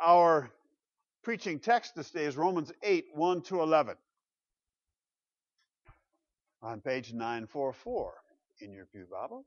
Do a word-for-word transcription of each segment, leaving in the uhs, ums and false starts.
our preaching text this day is Romans eight, one to eleven. On page nine forty-four in your pew Bible.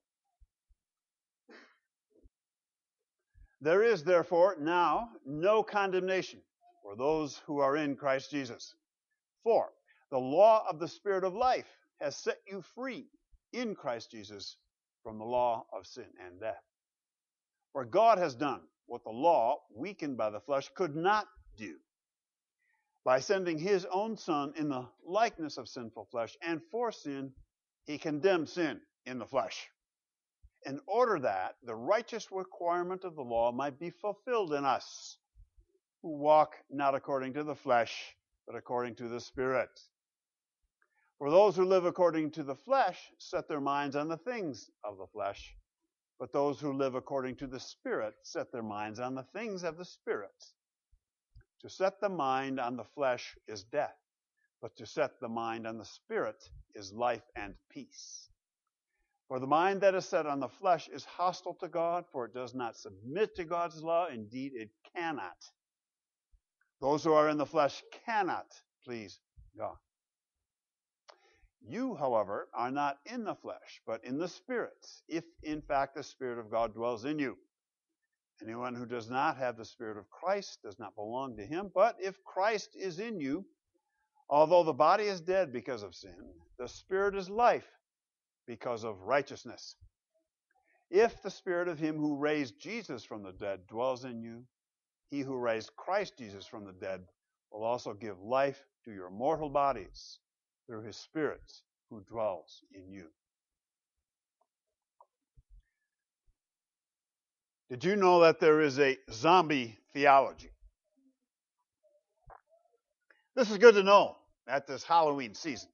There is, therefore, now no condemnation for those who are in Christ Jesus. For the law of the Spirit of life has set you free in Christ Jesus from the law of sin and death. For God has done what the law, weakened by the flesh, could not do, by sending his own Son in the likeness of sinful flesh, and for sin, he condemned sin in the flesh, in order that the righteous requirement of the law might be fulfilled in us, who walk not according to the flesh, but according to the Spirit. For those who live according to the flesh set their minds on the things of the flesh, but those who live according to the Spirit set their minds on the things of the Spirit. To set the mind on the flesh is death, but to set the mind on the Spirit is life and peace. For the mind that is set on the flesh is hostile to God, for it does not submit to God's law. Indeed, it cannot. Those who are in the flesh cannot please God. You, however, are not in the flesh, but in the Spirit, if in fact the Spirit of God dwells in you. Anyone who does not have the Spirit of Christ does not belong to him. But if Christ is in you, although the body is dead because of sin, the Spirit is life because of righteousness. If the Spirit of him who raised Jesus from the dead dwells in you, he who raised Christ Jesus from the dead will also give life to your mortal bodies through his Spirit who dwells in you. Did you know that there is a zombie theology? This is good to know at this Halloween season,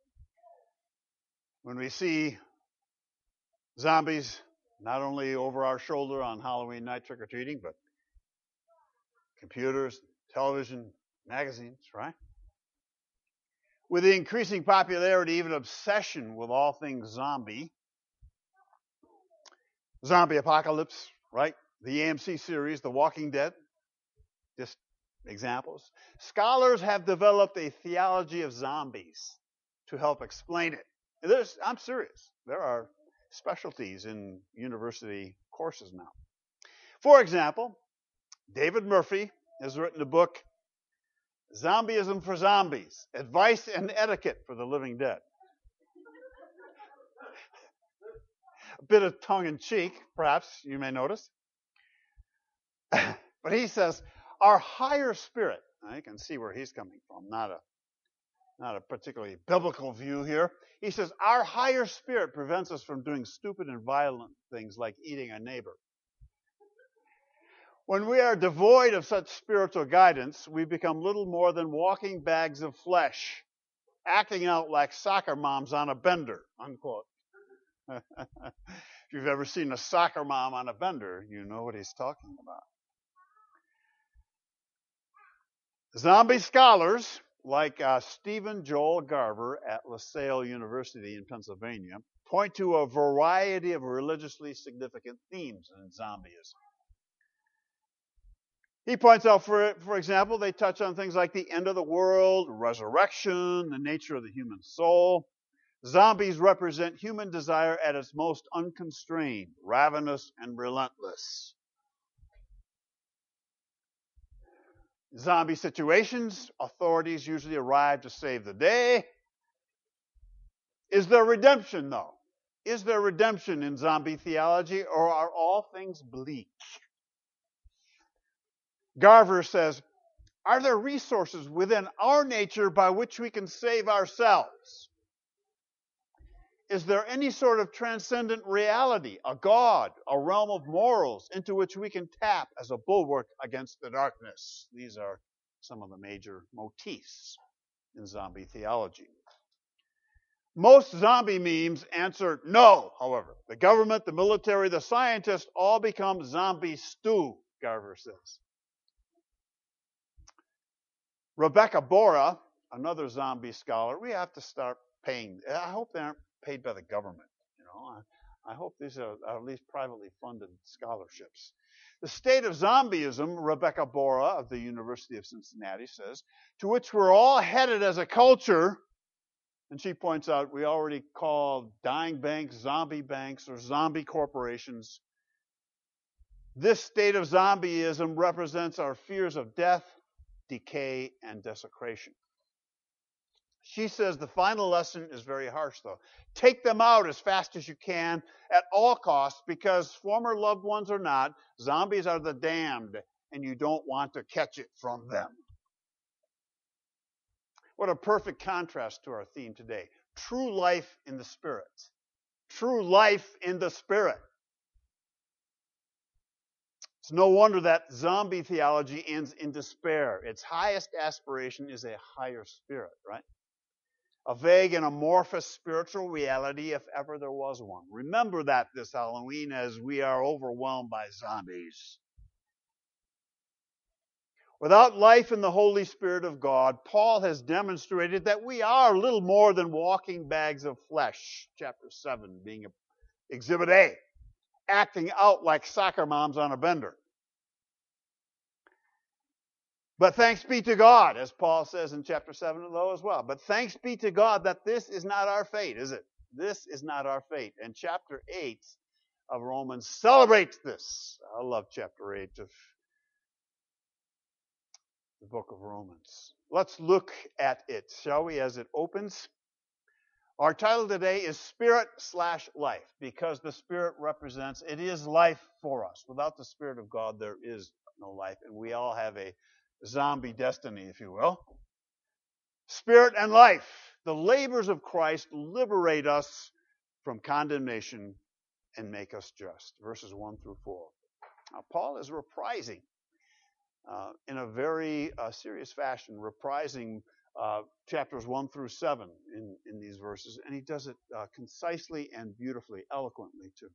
when we see zombies not only over our shoulder on Halloween night trick-or-treating, but computers, television, magazines, right? With the increasing popularity, even obsession with all things zombie, zombie apocalypse, right? The A M C series, The Walking Dead, just examples. Scholars have developed a theology of zombies to help explain it. There's, I'm serious. There are specialties in university courses now. For example, David Murphy has written a book, Zombieism for Zombies, Advice and Etiquette for the Living Dead. A bit of tongue-in-cheek, perhaps you may notice. But he says, our higher spirit, now you can see where he's coming from, not a, not a particularly biblical view here. He says, our higher spirit prevents us from doing stupid and violent things like eating a neighbor. When we are devoid of such spiritual guidance, we become little more than walking bags of flesh, acting out like soccer moms on a bender, unquote. If you've ever seen a soccer mom on a bender, you know what he's talking about. Zombie scholars like uh, Stephen Joel Garver at LaSalle University in Pennsylvania point to a variety of religiously significant themes in zombieism. He points out, for, for example, they touch on things like the end of the world, resurrection, the nature of the human soul. Zombies represent human desire at its most unconstrained, ravenous, and relentless. Zombie situations, authorities usually arrive to save the day. Is there redemption, though? Is there redemption in zombie theology, or are all things bleak? Garver says, are there resources within our nature by which we can save ourselves? Is there any sort of transcendent reality, a God, a realm of morals into which we can tap as a bulwark against the darkness? These are some of the major motifs in zombie theology. Most zombie memes answer no, however. The government, the military, the scientists all become zombie stew, Garver says. Rebecca Bora, another zombie scholar, we have to start paying. I hope they aren't paid by the government. You know, I hope these are at least privately funded scholarships. The state of zombieism, Rebecca Bora of the University of Cincinnati says, to which we're all headed as a culture, and she points out we already call dying banks zombie banks or zombie corporations. This state of zombieism represents our fears of death, decay, and desecration. She says the final lesson is very harsh, though. Take them out as fast as you can at all costs, because former loved ones or not, zombies are the damned, and you don't want to catch it from them. What a perfect contrast to our theme today. True life in the Spirit. True life in the Spirit. It's no wonder that zombie theology ends in despair. Its highest aspiration is a higher spirit, right? A vague and amorphous spiritual reality, if ever there was one. Remember that this Halloween as we are overwhelmed by zombies. Without life in the Holy Spirit of God, Paul has demonstrated that we are little more than walking bags of flesh. Chapter seven being Exhibit A. Acting out like soccer moms on a bender. But thanks be to God, as Paul says in chapter seven though as well. But thanks be to God that this is not our fate, is it? This is not our fate. And chapter eight of Romans celebrates this. I love chapter eight of the book of Romans. Let's look at it, shall we, as it opens. Our title today is Spirit slash Life, because the Spirit represents, it is life for us. Without the Spirit of God, there is no life, and we all have a zombie destiny, if you will. Spirit and life. The labors of Christ liberate us from condemnation and make us just. Verses one through four. Now, Paul is reprising uh, in a very uh, serious fashion, reprising uh, chapters one through seven in, in these verses, and he does it uh, concisely and beautifully, eloquently too.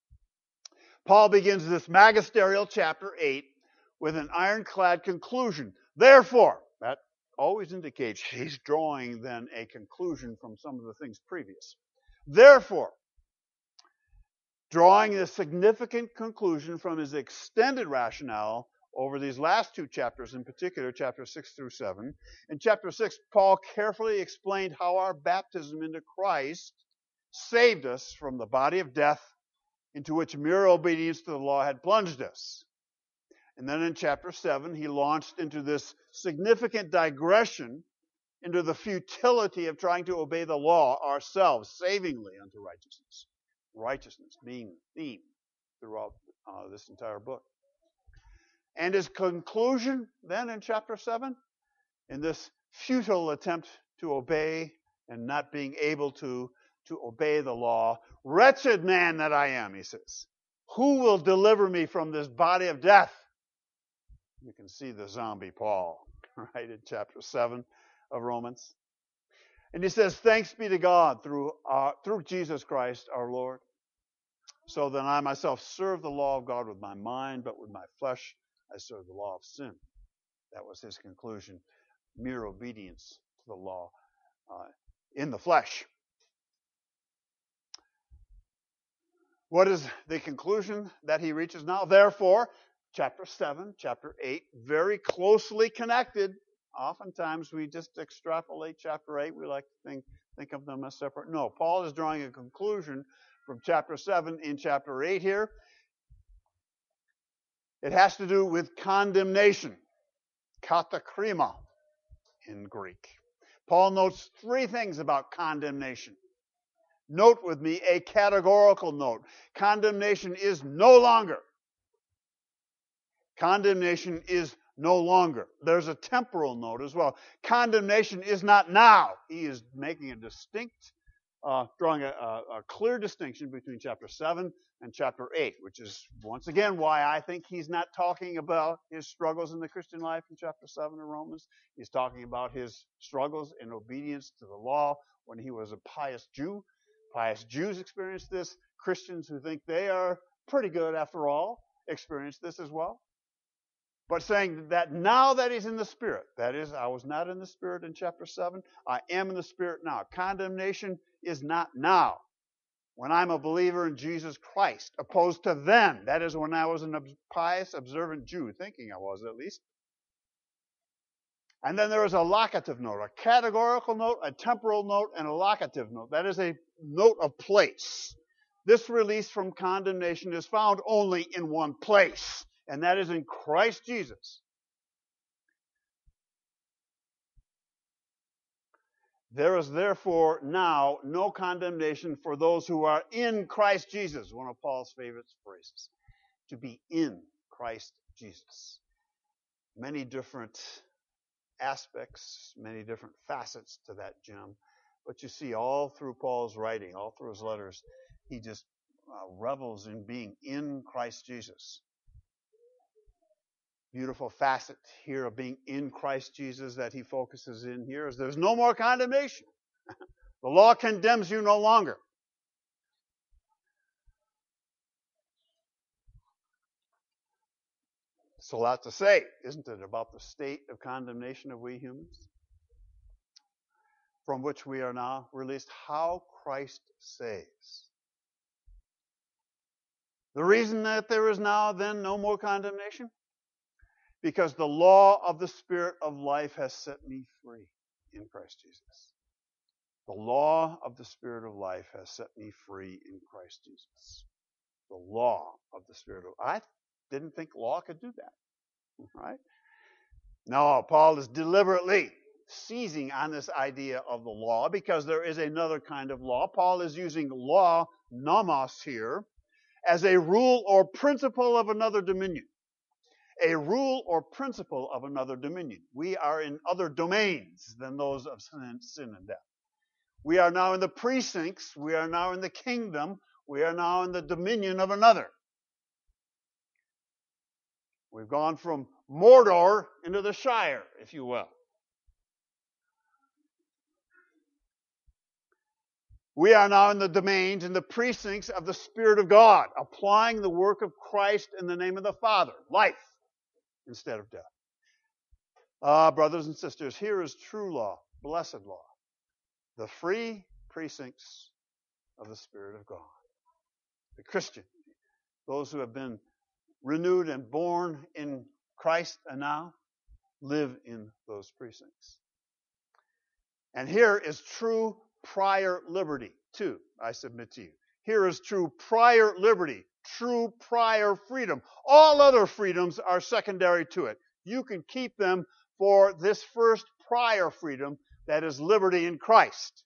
Paul begins this magisterial chapter eight with an ironclad conclusion. Therefore, that always indicates he's drawing then a conclusion from some of the things previous. Therefore, drawing a significant conclusion from his extended rationale over these last two chapters, in particular, chapters six through seven. In chapter six, Paul carefully explained how our baptism into Christ saved us from the body of death into which mere obedience to the law had plunged us. And then in chapter seven, he launched into this significant digression into the futility of trying to obey the law ourselves, savingly unto righteousness. Righteousness being the theme throughout uh, this entire book. And his conclusion then in chapter seven, in this futile attempt to obey and not being able to, to obey the law, wretched man that I am, he says, who will deliver me from this body of death? You can see the zombie Paul, right, in chapter seven of Romans. And he says, thanks be to God through, uh, through Jesus Christ our Lord. So then I myself serve the law of God with my mind, but with my flesh I serve the law of sin. That was his conclusion. Mere obedience to the law uh, in the flesh. What is the conclusion that he reaches now? Therefore, chapter seven, chapter eight, very closely connected. Oftentimes we just extrapolate chapter eight. We like to think, think of them as separate. No, Paul is drawing a conclusion from chapter seven in chapter eight here. It has to do with condemnation. Katakrima in Greek. Paul notes three things about condemnation. Note with me a categorical note. Condemnation is no longer. Condemnation is no longer. There's a temporal note as well. Condemnation is not now. He is making a distinct, uh, drawing a, a, a clear distinction between chapter seven and chapter eight, which is once again why I think he's not talking about his struggles in the Christian life in chapter seven of Romans. He's talking about his struggles in obedience to the law when he was a pious Jew. Pious Jews experience this. Christians who think they are pretty good after all experience this as well. But saying that now that he's in the Spirit, that is, I was not in the Spirit in chapter seven, I am in the Spirit now. Condemnation is not now. when I'm a believer in Jesus Christ, opposed to then. That is when I was a pious, observant Jew, thinking I was at least. And then there is a locative note, a categorical note, a temporal note, and a locative note. That is a note of place. This release from condemnation is found only in one place, and that is in Christ Jesus. There is therefore now no condemnation for those who are in Christ Jesus, one of Paul's favorite phrases, to be in Christ Jesus. Many different aspects, many different facets to that gem, but you see all through Paul's writing, all through his letters, he just uh, revels in being in Christ Jesus. Beautiful facet here of being in Christ Jesus that he focuses in here is there's no more condemnation. The law condemns you no longer. It's a lot to say, isn't it, about the state of condemnation of we humans, from which we are now released. How Christ saves. The reason that there is now then no more condemnation? Because the law of the Spirit of life has set me free in Christ Jesus. The law of the Spirit of life has set me free in Christ Jesus. The law of the Spirit of life. I didn't think law could do that. Right? No, Paul is deliberately seizing on this idea of the law because there is another kind of law. Paul is using law, nomos here, as a rule or principle of another dominion. A rule or principle of another dominion. We are in other domains than those of sin, sin and death. We are now in the precincts. We are now in the kingdom. We are now in the dominion of another. We've gone from Mordor into the Shire, if you will. We are now in the domains, in the precincts of the Spirit of God, applying the work of Christ in the name of the Father. Life instead of death. Ah, brothers and sisters, here is true law, blessed law. The free precincts of the Spirit of God. The Christian, those who have been renewed and born in Christ and now live in those precincts. And here is true prior liberty, too, I submit to you. Here is true prior liberty, true prior freedom. All other freedoms are secondary to it. You can keep them for this first prior freedom, that is liberty in Christ.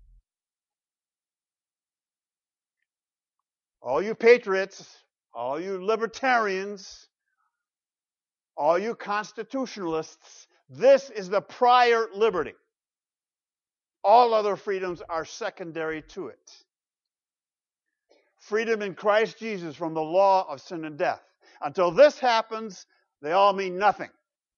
All you patriots, all you libertarians, all you constitutionalists, this is the prior liberty. All other freedoms are secondary to it. Freedom in Christ Jesus from the law of sin and death. Until this happens, they all mean nothing.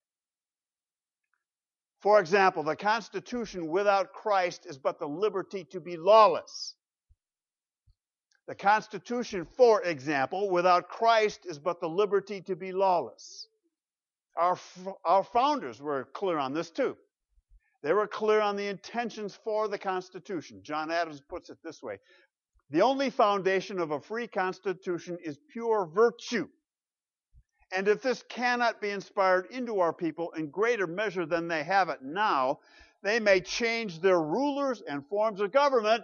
For example, the Constitution without Christ is but the liberty to be lawless. The Constitution, for example, without Christ is but the liberty to be lawless. Our, our founders were clear on this too. They were clear on the intentions for the Constitution. John Adams puts it this way. The only foundation of a free Constitution is pure virtue. And if this cannot be inspired into our people in greater measure than they have it now, they may change their rulers and forms of government,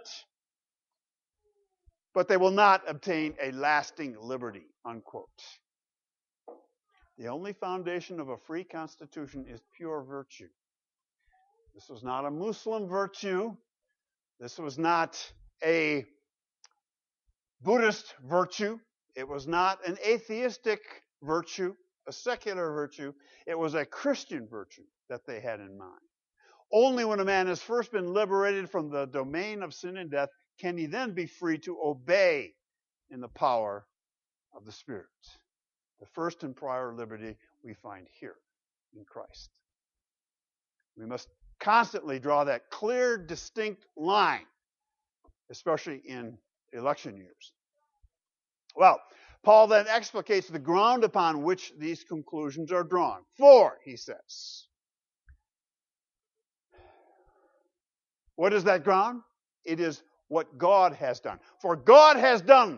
but they will not obtain a lasting liberty, unquote. The only foundation of a free Constitution is pure virtue. This was not a Muslim virtue. This was not a Buddhist virtue. It was not an atheistic virtue, a secular virtue. It was a Christian virtue that they had in mind. Only when a man has first been liberated from the domain of sin and death can he then be free to obey in the power of the Spirit. The first and prior liberty we find here in Christ. We must constantly draw that clear, distinct line, especially in election years. Well, Paul then explicates the ground upon which these conclusions are drawn. For, he says, what is that ground? It is what God has done. For God has done.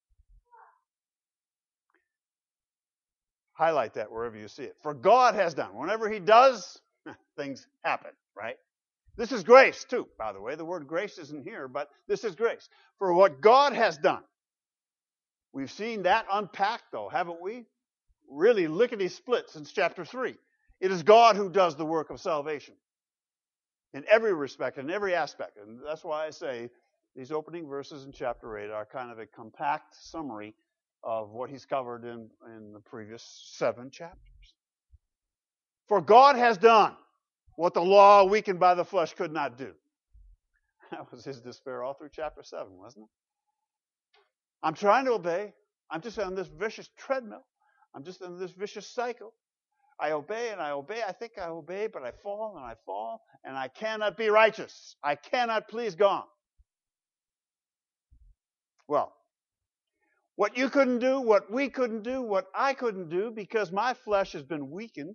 Highlight that wherever you see it. For God has done. Whenever he does, things happen, right? This is grace, too, by the way. The word grace isn't here, but this is grace. For what God has done. We've seen that unpacked, though, haven't we? Really lickety-split since chapter three. It is God who does the work of salvation in every respect, in every aspect. And that's why I say these opening verses in chapter eight are kind of a compact summary of what he's covered in, in the previous seven chapters. For God has done what the law weakened by the flesh could not do. That was his despair all through chapter seven, wasn't it? I'm trying to obey. I'm just on this vicious treadmill. I'm just in this vicious cycle. I obey and I obey. I think I obey, but I fall and I fall, and I cannot be righteous. I cannot please God. Well, what you couldn't do, what we couldn't do, what I couldn't do, because my flesh has been weakened,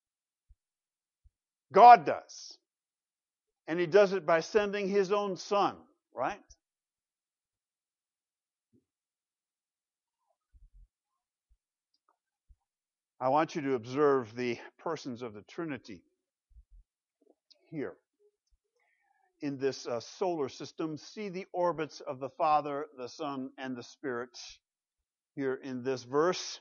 God does. And he does it by sending his own son, right? I want you to observe the persons of the Trinity here. In this uh, solar system, see the orbits of the Father, the Son, and the Spirit here in this verse.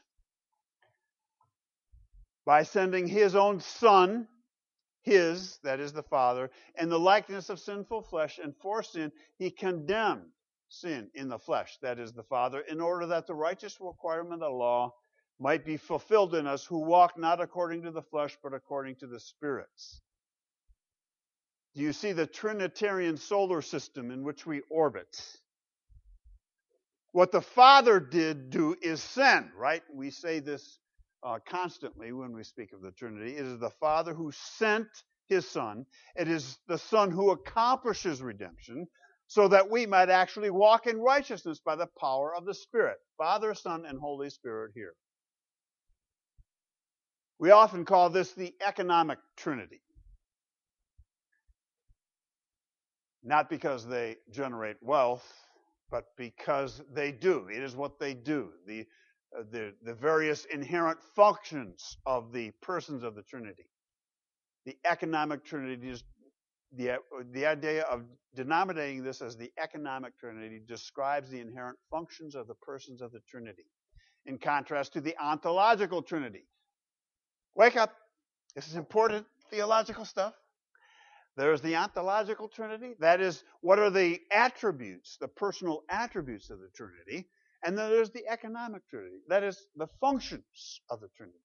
By sending his own Son, his, that is the Father, in the likeness of sinful flesh and for sin, he condemned sin in the flesh, that is the Father, in order that the righteous requirement of the law might be fulfilled in us who walk not according to the flesh, but according to the Spirit. Do you see the Trinitarian solar system in which we orbit? What the Father did do is send, right? We say this uh, constantly when we speak of the Trinity. It is the Father who sent his Son. It is the Son who accomplishes redemption so that we might actually walk in righteousness by the power of the Spirit. Father, Son, and Holy Spirit here. We often call this the economic Trinity. Not because they generate wealth, but because they do. It is what they do. The, uh, the, the various inherent functions of the persons of the Trinity. The economic Trinity is the, the idea of denominating this as the economic Trinity describes the inherent functions of the persons of the Trinity. In contrast to the ontological Trinity. Wake up. This is important theological stuff. There's the ontological Trinity. That is, what are the attributes, the personal attributes of the Trinity? And then there's the economic Trinity. That is, the functions of the Trinity.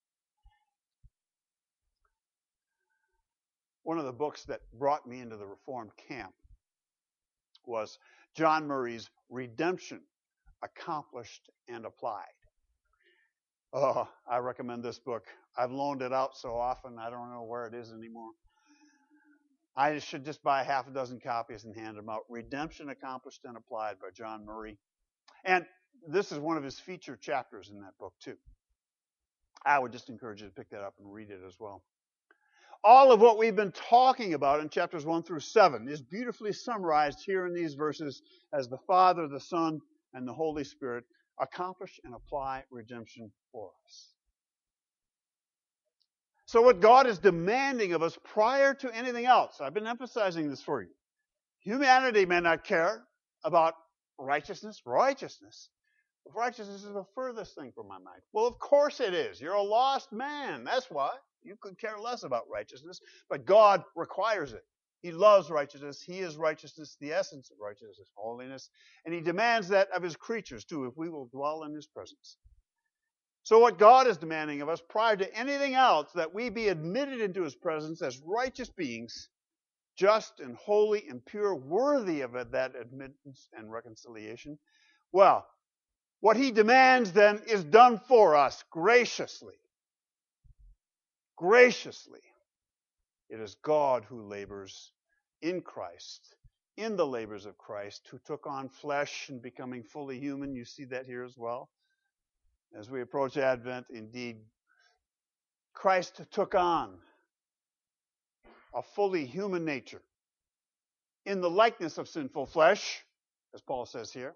One of the books that brought me into the Reformed camp was John Murray's Redemption, Accomplished and Applied. Oh, I recommend this book. I've loaned it out so often, I don't know where it is anymore. I should just buy half a dozen copies and hand them out. Redemption Accomplished and Applied by John Murray. And this is one of his feature chapters in that book, too. I would just encourage you to pick that up and read it as well. All of what we've been talking about in chapters one through seven is beautifully summarized here in these verses as the Father, the Son, and the Holy Spirit accomplish and apply redemption for us. So what God is demanding of us prior to anything else, I've been emphasizing this for you. Humanity may not care about righteousness. Righteousness. Righteousness is the furthest thing from my mind. Well, of course it is. You're a lost man. That's why. You could care less about righteousness, but God requires it. He loves righteousness. He is righteousness, the essence of righteousness, holiness. And he demands that of his creatures, too, if we will dwell in his presence. So what God is demanding of us prior to anything else, that we be admitted into his presence as righteous beings, just and holy and pure, worthy of that admittance and reconciliation. Well, what he demands then is done for us graciously. Graciously. It is God who labors in Christ, in the labors of Christ, who took on flesh and becoming fully human. You see that here as well. As we approach Advent, indeed, Christ took on a fully human nature in the likeness of sinful flesh, as Paul says here.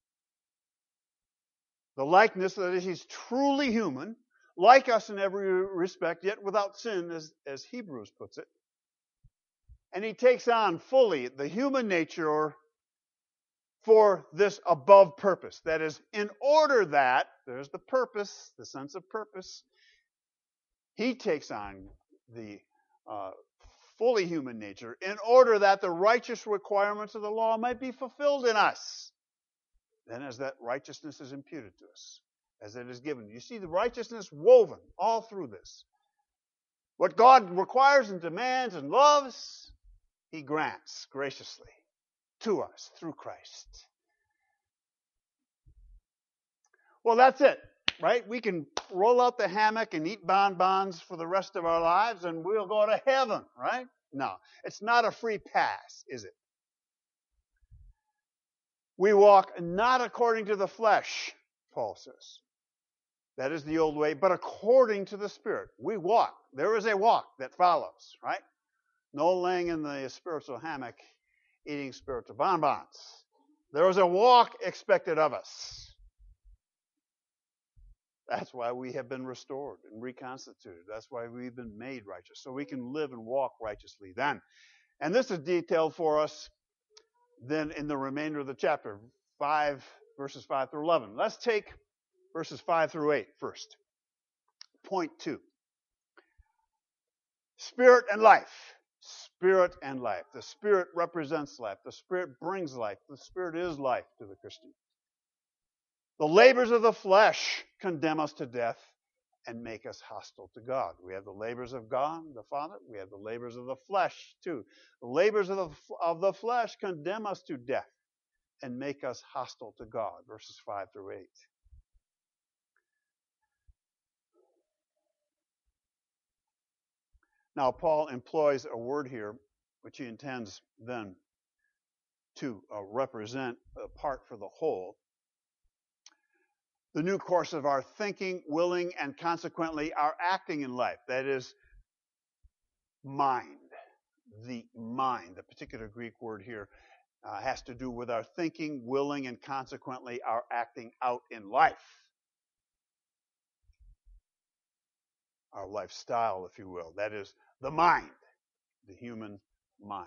The likeness, that is, he's truly human, like us in every respect, yet without sin, as, as Hebrews puts it. And he takes on fully the human nature or for this above purpose. That is, in order that, there's the purpose, the sense of purpose, he takes on the uh, fully human nature in order that the righteous requirements of the law might be fulfilled in us. Then as that righteousness is imputed to us, as it is given. You see the righteousness woven all through this. What God requires and demands and loves, he grants graciously to us through Christ. Well, that's it, right? We can roll out the hammock and eat bonbons for the rest of our lives and we'll go to heaven, right? No, it's not a free pass, is it? We walk not according to the flesh, Paul says. That is the old way, but according to the Spirit. We walk. There is a walk that follows, right? No laying in the spiritual hammock, eating spiritual bonbons. There is a walk expected of us. That's why we have been restored and reconstituted. That's why we've been made righteous, so we can live and walk righteously then. And this is detailed for us then in the remainder of the chapter, five, verses five through eleven. Let's take verses five through eight first. Point two. Spirit and life. Spirit and life. The Spirit represents life. The Spirit brings life. The Spirit is life to the Christian. The labors of the flesh condemn us to death and make us hostile to God. We have the labors of God, the Father. We have the labors of the flesh, too. The labors of the, of the flesh condemn us to death and make us hostile to God. Verses five through eight. Now, Paul employs a word here, which he intends then to uh, represent a part for the whole. The new course of our thinking, willing, and consequently our acting in life. That is, mind. The mind. The particular Greek word here uh, has to do with our thinking, willing, and consequently our acting out in life. Our lifestyle, if you will. That is the mind, the human mind.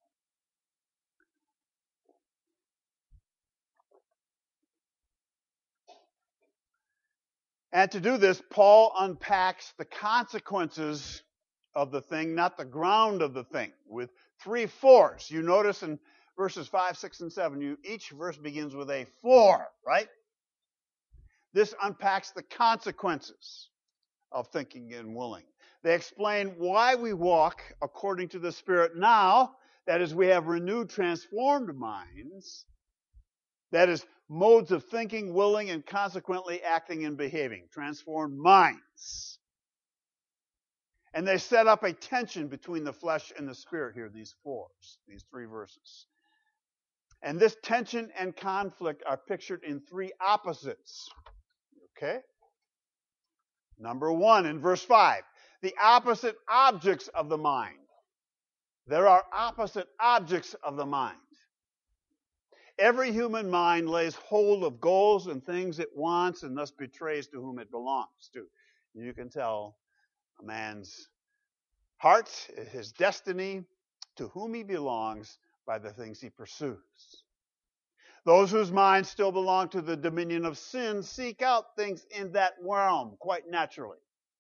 And to do this, Paul unpacks the consequences of the thing, not the ground of the thing, with three fours. You notice in verses five, six, and seven, you, each verse begins with a for, right? This unpacks the consequences of thinking and willing. They explain why we walk according to the Spirit now, that is, we have renewed, transformed minds, that is, modes of thinking, willing, and consequently acting and behaving. Transformed minds. And they set up a tension between the flesh and the Spirit here, these fours, these three verses. And this tension and conflict are pictured in three opposites. Okay? Number one, in verse five, the opposite objects of the mind. There are opposite objects of the mind. Every human mind lays hold of goals and things it wants and thus betrays to whom it belongs to. You can tell a man's heart, his destiny, to whom he belongs by the things he pursues. Those whose minds still belong to the dominion of sin seek out things in that realm quite naturally.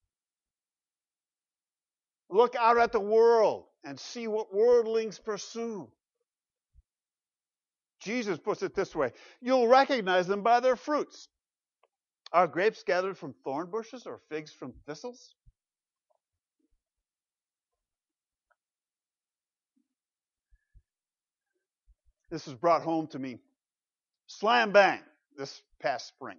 Look out at the world and see what worldlings pursue. Jesus puts it this way, you'll recognize them by their fruits. Are grapes gathered from thorn bushes or figs from thistles? This was brought home to me, slam bang, this past spring.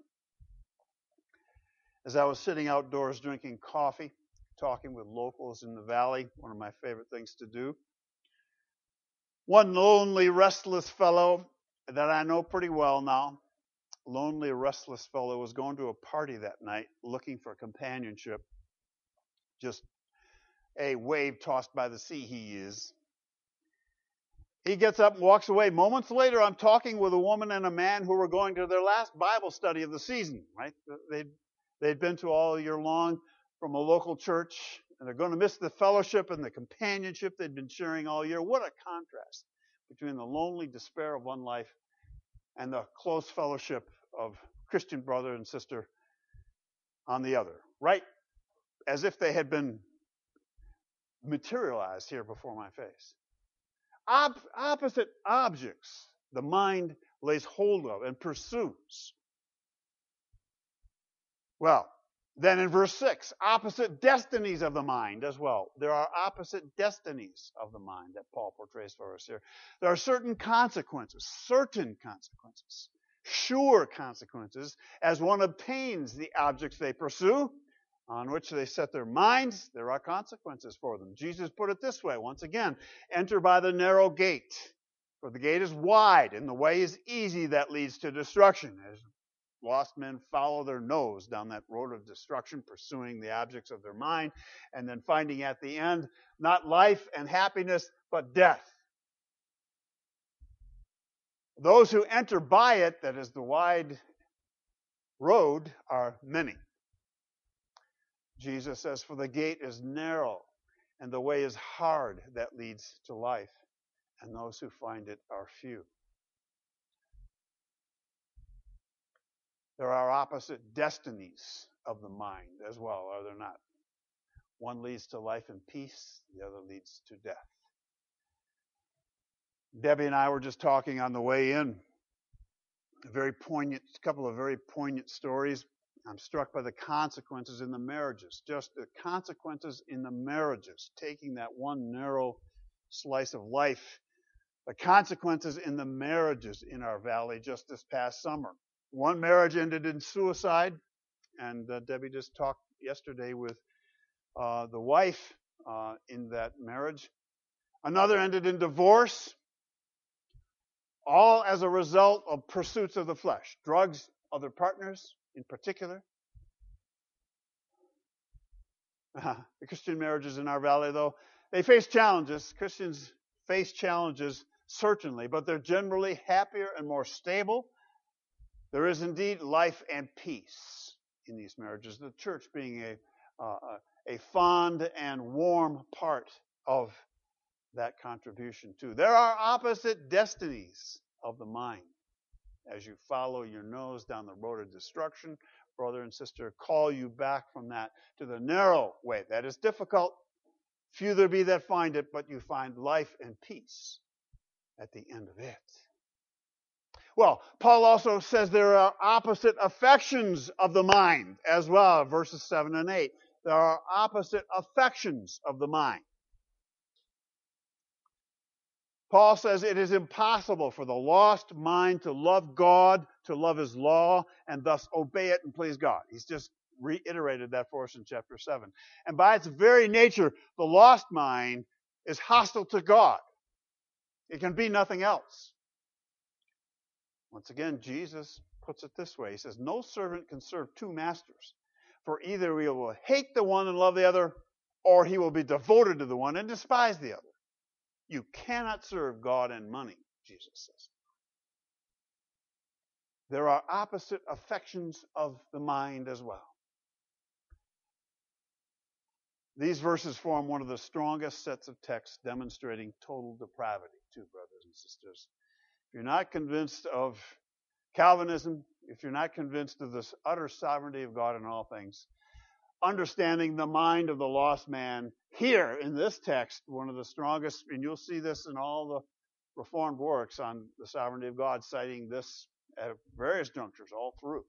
As I was sitting outdoors drinking coffee, talking with locals in the valley, one of my favorite things to do. One lonely, restless fellow that I know pretty well now, lonely, restless fellow, was going to a party that night looking for companionship. Just a wave tossed by the sea he is. He gets up and walks away. Moments later, I'm talking with a woman and a man who were going to their last Bible study of the season, right? They'd, they'd been to all year long from a local church, and they're going to miss the fellowship and the companionship they'd been sharing all year. What a contrast between the lonely despair of one life and the close fellowship of Christian brother and sister on the other, right? As if they had been materialized here before my face. Op- opposite objects the mind lays hold of and pursues. Well, then in verse six, opposite destinies of the mind as well. There are opposite destinies of the mind that Paul portrays for us here. There are certain consequences, certain consequences, sure consequences, as one obtains the objects they pursue, on which they set their minds. There are consequences for them. Jesus put it this way, once again, enter by the narrow gate, for the gate is wide and the way is easy that leads to destruction. As lost men follow their nose down that road of destruction, pursuing the objects of their mind, and then finding at the end not life and happiness, but death. Those who enter by it, that is the wide road, are many. Jesus says, for the gate is narrow and the way is hard that leads to life, and those who find it are few. There are opposite destinies of the mind as well, are there not? One leads to life and peace, the other leads to death. Debbie and I were just talking on the way in. A very poignant, a couple of very poignant stories. I'm struck by the consequences in the marriages, just the consequences in the marriages, taking that one narrow slice of life, the consequences in the marriages in our valley just this past summer. One marriage ended in suicide, and uh, Debbie just talked yesterday with uh, the wife uh, in that marriage. Another ended in divorce, all as a result of pursuits of the flesh, drugs, other partners in particular. Uh, the Christian marriages in our valley, though, they face challenges. Christians face challenges, certainly, but they're generally happier and more stable. There is indeed life and peace in these marriages, the church being a, uh, a fond and warm part of that contribution too. There are opposite destinies of the mind. As you follow your nose down the road of destruction, brother and sister, call you back from that to the narrow way. That is difficult. Few there be that find it, but you find life and peace at the end of it. Well, Paul also says there are opposite affections of the mind as well, verses seven and eight. There are opposite affections of the mind. Paul says it is impossible for the lost mind to love God, to love His law, and thus obey it and please God. He's just reiterated that for us in chapter seven. And by its very nature, the lost mind is hostile to God. It can be nothing else. Once again, Jesus puts it this way. He says, no servant can serve two masters, for either he will hate the one and love the other, or he will be devoted to the one and despise the other. You cannot serve God and money, Jesus says. There are opposite affections of the mind as well. These verses form one of the strongest sets of texts demonstrating total depravity, too, brothers and sisters. If you're not convinced of Calvinism, if you're not convinced of this utter sovereignty of God in all things, understanding the mind of the lost man, here in this text, one of the strongest, and you'll see this in all the Reformed works on the sovereignty of God, citing this at various junctures all through.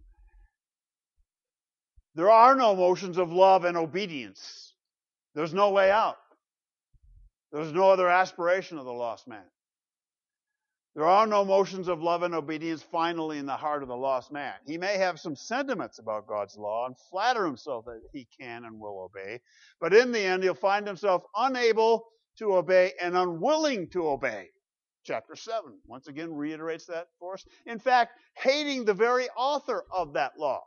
There are no motions of love and obedience. There's no way out. There's no other aspiration of the lost man. There are no motions of love and obedience finally in the heart of the lost man. He may have some sentiments about God's law and flatter himself that he can and will obey, but in the end he'll find himself unable to obey and unwilling to obey. Chapter seven once again reiterates that for us. In fact, hating the very author of that law.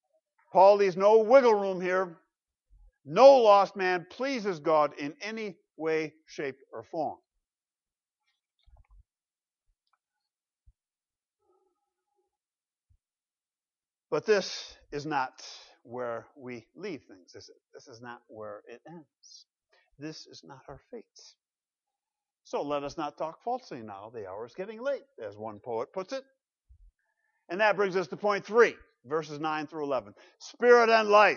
Paul leaves no wiggle room here. No lost man pleases God in any way, shape, or form. But this is not where we leave things, is it? This is not where it ends. This is not our fate. So let us not talk falsely now. The hour is getting late, as one poet puts it. And that brings us to point three, verses nine through eleven. Spirit and life.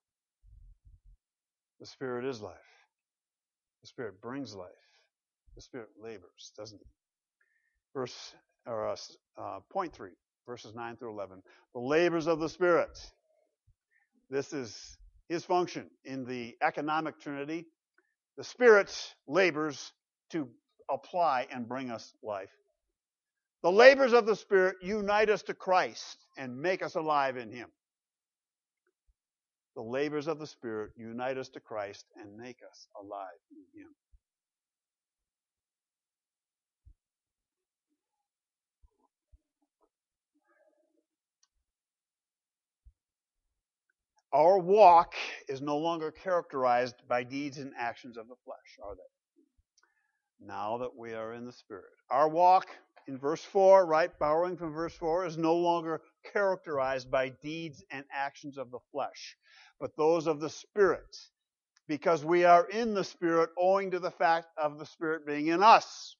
The Spirit is life. The Spirit brings life. The Spirit labors, doesn't it? Verse or uh, uh, point three, verses nine through eleven. The labors of the Spirit. This is his function in the economic trinity. The Spirit labors to apply and bring us life. The labors of the Spirit unite us to Christ and make us alive in him. The labors of the Spirit unite us to Christ and make us alive in him. Our walk is no longer characterized by deeds and actions of the flesh, are they? Now that we are in the Spirit. Our walk, in verse four, right, borrowing from verse four, is no longer characterized by deeds and actions of the flesh, but those of the Spirit, because we are in the Spirit owing to the fact of the Spirit being in us.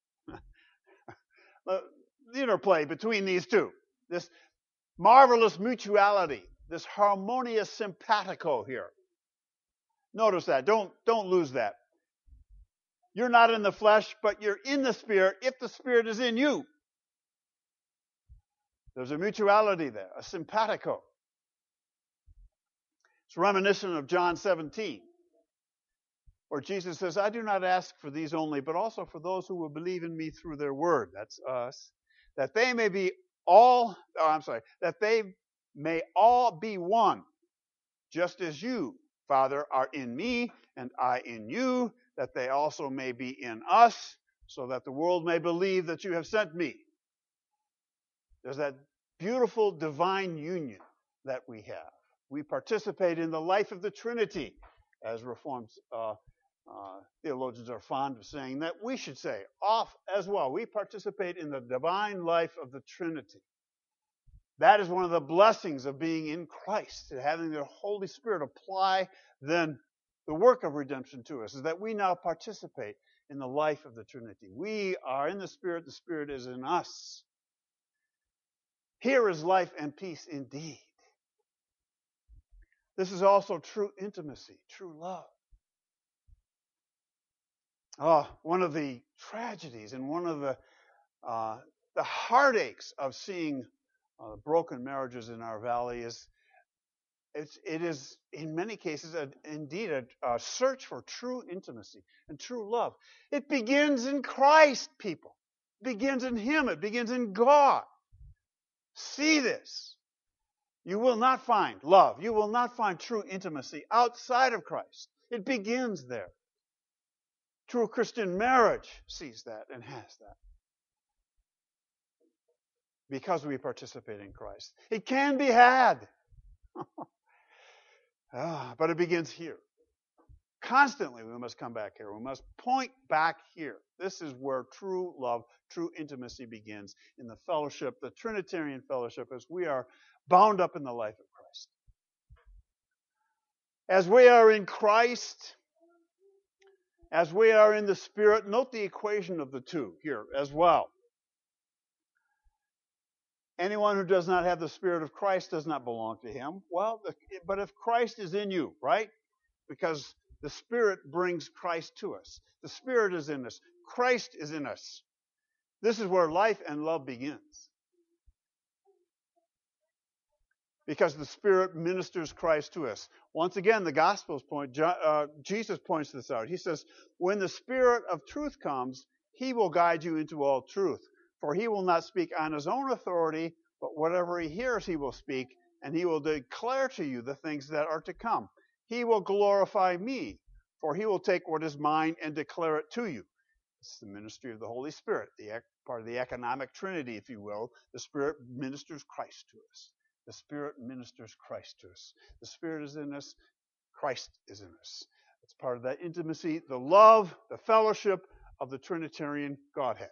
The interplay between these two, this marvelous mutuality, this harmonious simpatico here. Notice that. Don't, don't lose that. You're not in the flesh, but you're in the Spirit if the Spirit is in you. There's a mutuality there, a simpatico. It's reminiscent of John seventeen, where Jesus says, I do not ask for these only, but also for those who will believe in me through their word. That's us. That they may be all, oh, I'm sorry, that they may all be one, just as you, Father, are in me and I in you, that they also may be in us, so that the world may believe that you have sent me. There's that beautiful divine union that we have. We participate in the life of the Trinity, as Reformed uh, uh, theologians are fond of saying that we should say off as well. We participate in the divine life of the Trinity. That is one of the blessings of being in Christ, and having the Holy Spirit apply then the work of redemption to us, is that we now participate in the life of the Trinity. We are in the Spirit, the Spirit is in us. Here is life and peace indeed. This is also true intimacy, true love. Oh, one of the tragedies and one of the uh, the heartaches of seeing uh, broken marriages in our valley is it's, it is in many cases a, indeed a, a search for true intimacy and true love. It begins in Christ, people. It begins in him. It begins in God. See this. You will not find love. You will not find true intimacy outside of Christ. It begins there. True Christian marriage sees that and has that, because we participate in Christ. It can be had. ah, but it begins here. Constantly we must come back here. We must point back here. This is where true love, true intimacy begins, in the fellowship, the Trinitarian fellowship, as we are bound up in the life of Christ. As we are in Christ, as we are in the Spirit, note the equation of the two here as well. Anyone who does not have the Spirit of Christ does not belong to him. Well, but if Christ is in you, right? Because the Spirit brings Christ to us. The Spirit is in us. Christ is in us. This is where life and love begins. Because the Spirit ministers Christ to us. Once again, the Gospels point, uh, Jesus points this out. He says, when the Spirit of truth comes, he will guide you into all truth. For he will not speak on his own authority, but whatever he hears he will speak, and he will declare to you the things that are to come. He will glorify me, for he will take what is mine and declare it to you. It's the ministry of the Holy Spirit, the part of the economic trinity, if you will. The Spirit ministers Christ to us. The Spirit ministers Christ to us. The Spirit is in us. Christ is in us. It's part of that intimacy, the love, the fellowship of the Trinitarian Godhead.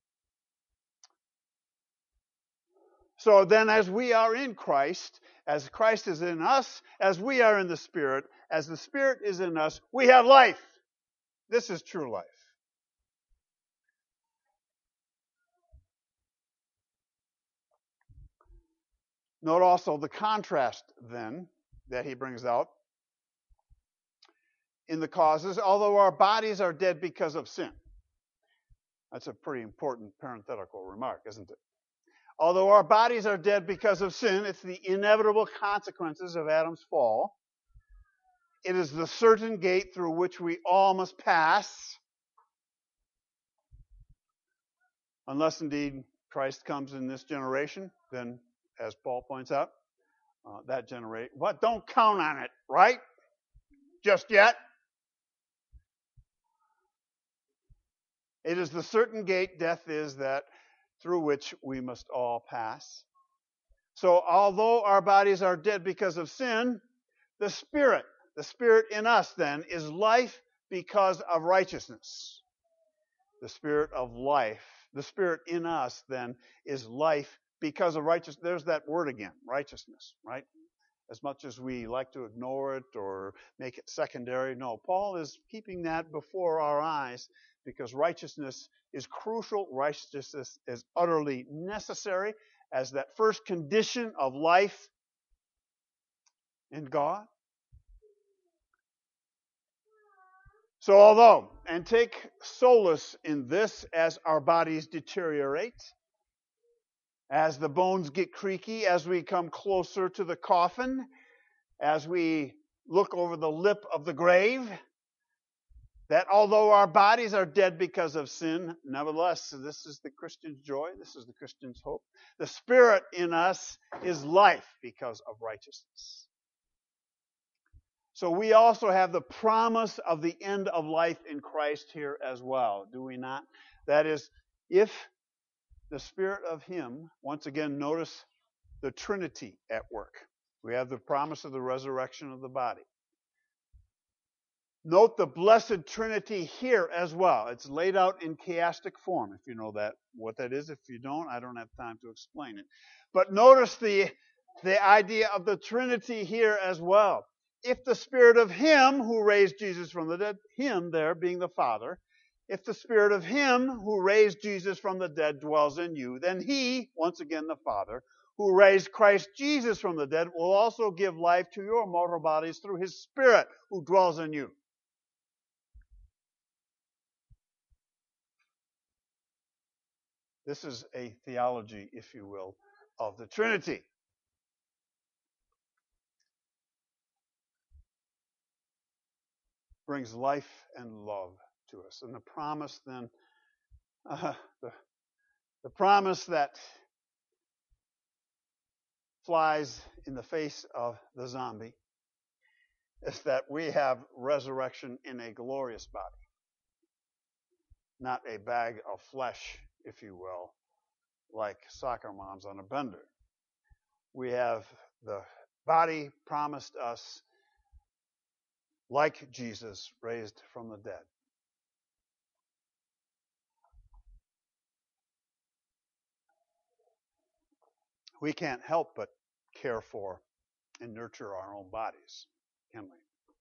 So then, as we are in Christ, as Christ is in us, as we are in the Spirit, as the Spirit is in us, we have life. This is true life. Note also the contrast, then, that he brings out in the causes. Although our bodies are dead because of sin. That's a pretty important parenthetical remark, isn't it? Although our bodies are dead because of sin, it's the inevitable consequences of Adam's fall. It is the certain gate through which we all must pass, unless indeed Christ comes in this generation. Then, as Paul points out, uh, that generation. What? Don't count on it, right? Just yet. It is the certain gate, death is, that through which we must all pass. So, although our bodies are dead because of sin, the Spirit, the Spirit in us then, is life because of righteousness. The Spirit of life, the Spirit in us then, is life because of righteousness. There's that word again, righteousness, right? As much as we like to ignore it or make it secondary, no, Paul is keeping that before our eyes because righteousness is crucial. Righteousness is utterly necessary as that first condition of life in God. So although, and take solace in this as our bodies deteriorate, as the bones get creaky, as we come closer to the coffin, as we look over the lip of the grave, that although our bodies are dead because of sin, nevertheless, this is the Christian's joy, this is the Christian's hope. The Spirit in us is life because of righteousness. So we also have the promise of the end of life in Christ here as well, do we not? That is, if the Spirit of Him, once again, notice the Trinity at work. We have the promise of the resurrection of the body. Note the blessed Trinity here as well. It's laid out in chiastic form, if you know that what that is. If you don't, I don't have time to explain it. But notice the, the idea of the Trinity here as well. If the Spirit of Him who raised Jesus from the dead, Him there being the Father, if the Spirit of Him who raised Jesus from the dead dwells in you, then He, once again the Father, who raised Christ Jesus from the dead, will also give life to your mortal bodies through His Spirit who dwells in you. This is a theology, if you will, of the Trinity. Brings life and love to us. And the promise then, uh, the, the promise that flies in the face of the zombie is that we have resurrection in a glorious body. Not a bag of flesh, if you will, like soccer moms on a bender. We have the body promised us like Jesus raised from the dead. We can't help but care for and nurture our own bodies, can we?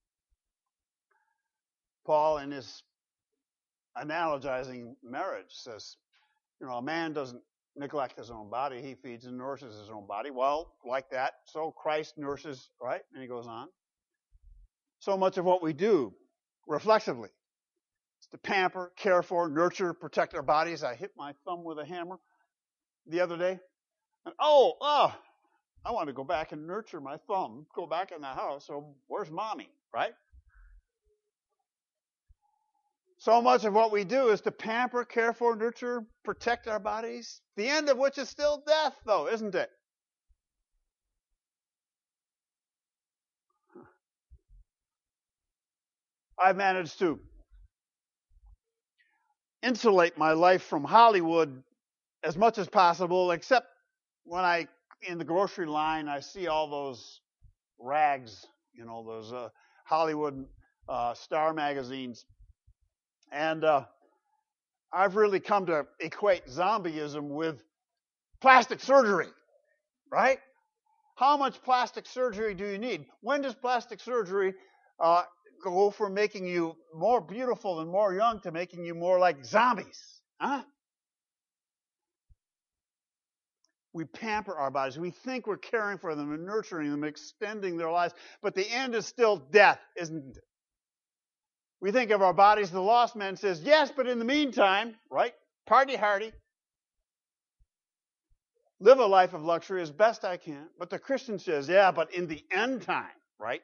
Paul, in his analogizing marriage, says, you know, a man doesn't neglect his own body. He feeds and nourishes his own body. Well, like that, so Christ nourishes, right? And he goes on. So much of what we do reflexively is to pamper, care for, nurture, protect our bodies. I hit my thumb with a hammer the other day. And oh, oh, I want to go back and nurture my thumb, go back in the house. So where's mommy, right? So much of what we do is to pamper, care for, nurture, protect our bodies. The end of which is still death, though, isn't it? I've managed to insulate my life from Hollywood as much as possible, except when I, in the grocery line, I see all those rags, you know, those uh, Hollywood uh, Star magazines. And uh, I've really come to equate zombieism with plastic surgery, right? How much plastic surgery do you need? When does plastic surgery uh, go from making you more beautiful and more young to making you more like zombies? Huh? We pamper our bodies. We think we're caring for them and nurturing them, extending their lives. But the end is still death, isn't it? We think of our bodies. The lost man says, yes, but in the meantime, right? Party hardy. Live a life of luxury as best I can. But the Christian says, yeah, but in the end time, right?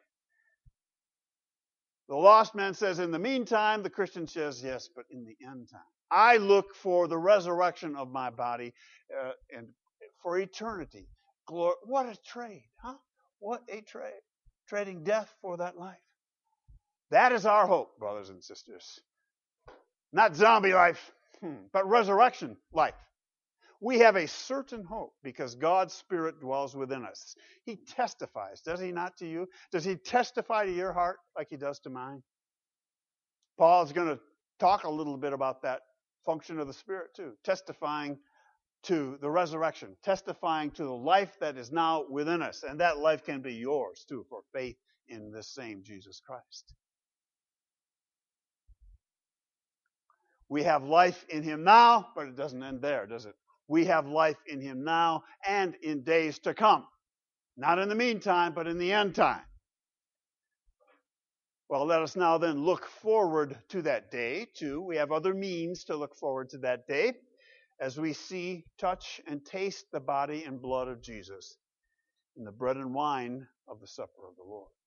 The lost man says, in the meantime. The Christian says, yes, but in the end time. I look for the resurrection of my body uh, and for eternity. Glory. What a trade, huh? What a trade. Trading death for that life. That is our hope, brothers and sisters. Not zombie life, but resurrection life. We have a certain hope because God's Spirit dwells within us. He testifies, does he not to you? Does he testify to your heart like he does to mine? Paul is going to talk a little bit about that function of the Spirit too, testifying to the resurrection, testifying to the life that is now within us. And that life can be yours too for faith in this same Jesus Christ. We have life in him now, but it doesn't end there, does it? We have life in him now and in days to come. Not in the meantime, but in the end time. Well, let us now then look forward to that day, too. We have other means to look forward to that day as we see, touch, and taste the body and blood of Jesus in the bread and wine of the supper of the Lord.